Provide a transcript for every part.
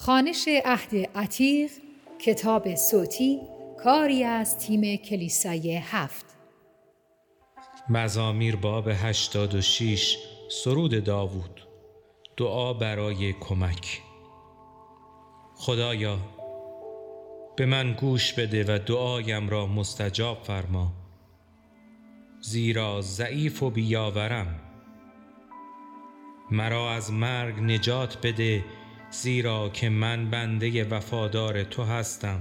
خوانش عهد عتیق، کتاب صوتی، کاری از تیم کلیسای 7. مزامیر باب 86. سرود داوود. دعا برای کمک. خدایا به من گوش بده و دعایم را مستجاب فرما، زیرا ضعیف و بیاورم. مرا از مرگ نجات بده، زیرا که من بنده وفادار تو هستم.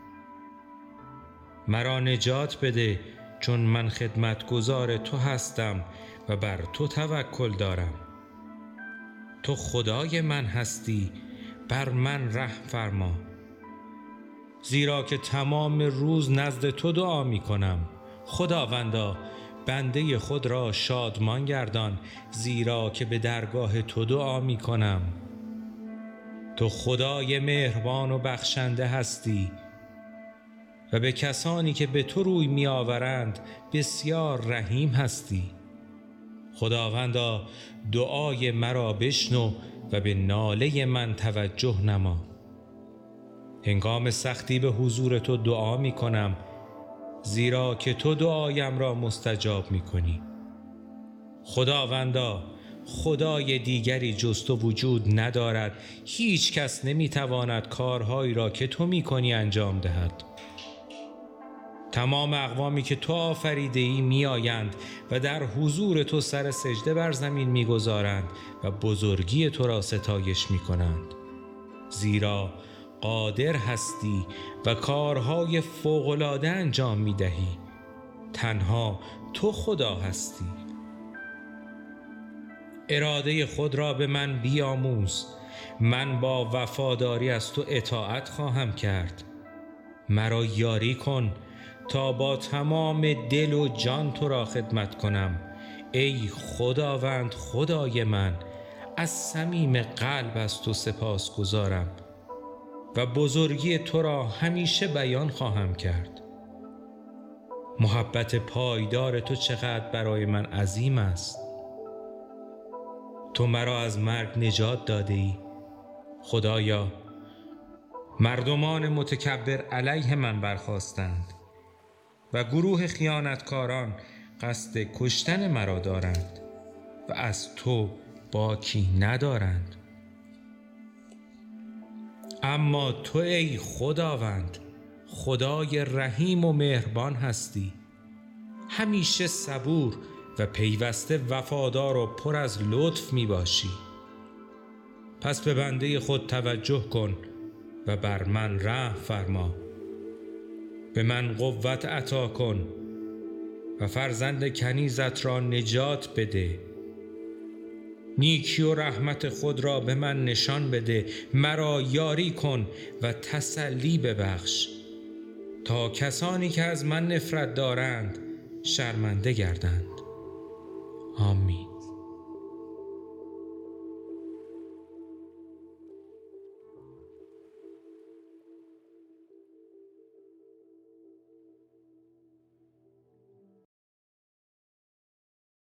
مرا نجات بده، چون من خدمتگزار تو هستم و بر تو توکل دارم. تو خدای من هستی، بر من رحم فرما. زیرا که تمام روز نزد تو دعا می کنم. خداوندا بنده خود را شادمان گردان، زیرا که به درگاه تو دعا می کنم. تو خدای مهربان و بخشنده هستی و به کسانی که به تو روی می آورند بسیار رحیم هستی. خداوندا دعای مرا بشنو و به ناله من توجه نما. هنگام سختی به حضور تو دعا می کنم، زیرا که تو دعایم را مستجاب می کنی. خداوندا خدای دیگری جز تو وجود ندارد. هیچ کس نمی تواند کارهایی را که تو می کنی انجام دهد. تمام اقوامی که تو آفریده ای می آیند و در حضور تو سر سجده بر زمین می گذارند و بزرگی تو را ستایش می کنند، زیرا قادر هستی و کارهای فوق‌العاده انجام می دهی. تنها تو خدا هستی. اراده خود را به من بیاموز، من با وفاداری از تو اطاعت خواهم کرد. مرا یاری کن تا با تمام دل و جان تو را خدمت کنم. ای خداوند خدای من، از صمیم قلب از تو سپاس گزارم و بزرگی تو را همیشه بیان خواهم کرد. محبت پایدار تو چقدر برای من عظیم است. تو مرا از مرگ نجات داده ای. خدایا مردمان متکبر علیه من برخاستند و گروه خیانتکاران قصد کشتن مرا دارند و از تو باکی ندارند. اما تو ای خداوند خدای رحیم و مهربان هستی، همیشه صبور و پیوسته وفادار و پر از لطف می باشی. پس به بنده خود توجه کن و بر من رحم فرما. به من قوت عطا کن و فرزند کنیزت را نجات بده. نیکی و رحمت خود را به من نشان بده. مرا یاری کن و تسلی ببخش، تا کسانی که از من نفرت دارند شرمنده گردند. آمین.